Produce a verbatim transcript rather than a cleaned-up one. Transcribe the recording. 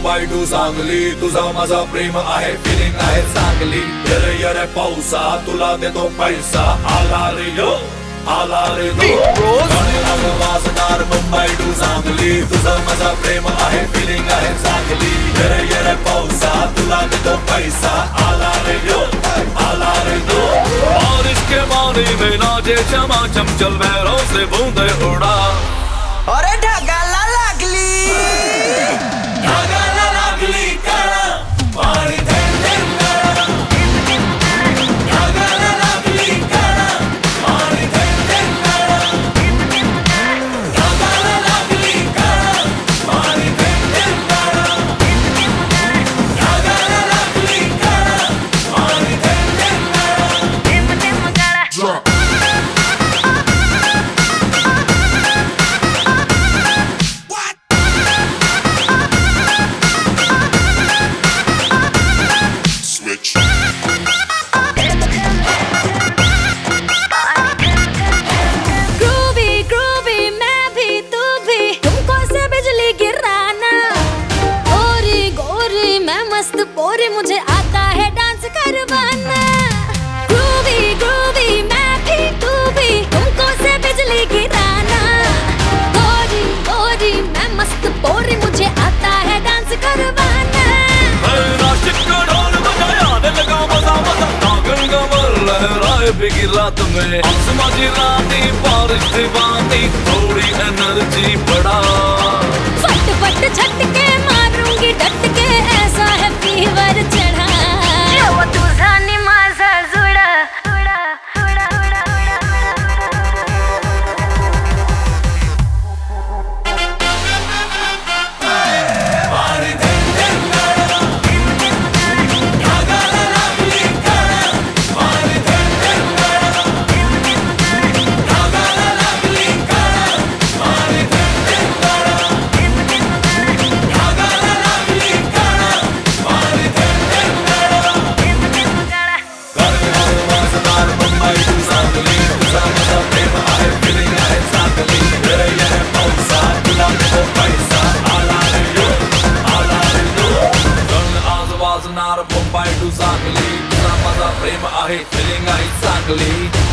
Mumbai to Sangli, तुझा माझा प्रेम आहे, फिलिंग आहे चांगली. येरे येरे पावसा तुला देतो पैसा, आला रे यो आला रे तो. गाणी वाजणार मुंबई टू सांगली, तुझा माझा प्रेम आहे, फिलिंग आहे चांगली. येरे येरे पावसा तुला देतो पैसा, आला रे यो आला रे तो. बारिश के पानी में नाचे चमाचम, चल बहरों से बूंदे उड़ा. अरे ढगाला लागली, ढगाला लागली कळा, पाणी थेंब थेंब गळा. ढगाला लागली कळा, पाणी थेंब थेंब गळा. ढगाला लागली कळा, पाणी थेंब थेंब गळा. ढगाला लागली कळा, पाणी थेंब थेंब गळा. पोरी मुझे आता है डांस करवाना. ग्रूवी ग्रूवी मैं भी तू भी, तुमको से बिजली गिराना. गोरी गोरी मैं मस्त पोरी, मुझे आता है डांस करवाना. बिगी रात में आसमानी रानी, बारिश दीवानी, थोड़ी एनर्जी बढ़ा. फट फट झटके मारूंगी डट के, ऐसा है फीवर चढ़ा. वो तुझा नि माझा जुडा जुडा जुडा जुडा पाणी थेंब थेंब गळा. ढगाला लागली कळा, पाणी थेंब थेंब गळा. ढगाला लागली कळा, पाणी थेंब थेंब गळा. ढगाला लागली कळा, पाणी थेंब थेंब गळा. गाणी वाजणार मुंबई टू सांगली, तुझा माझा प्रेम आहे, फिलिंग आहे चांगली. येरे येरे पावसा तुला देतो पैसा, आला रे यो आला रे तो. गाणी आज वाजणार मुंबई टू सांगली, तुझा माझा प्रेम आहे, फिलिंग आहे चांगली.